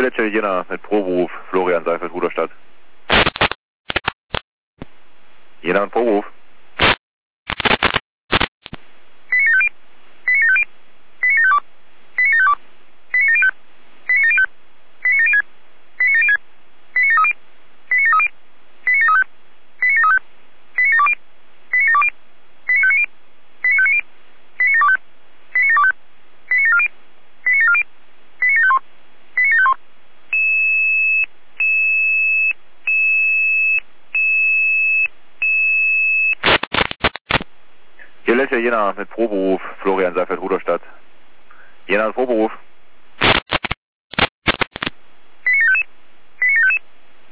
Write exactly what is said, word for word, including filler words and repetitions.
Vierletzte Jena mit Proberuf, Florian Seifert, Ruderstadt. Jena und Proberuf. Vierletzte Jena mit Proberuf, Florian Seifert, Ruderstadt. Jena und Proberuf.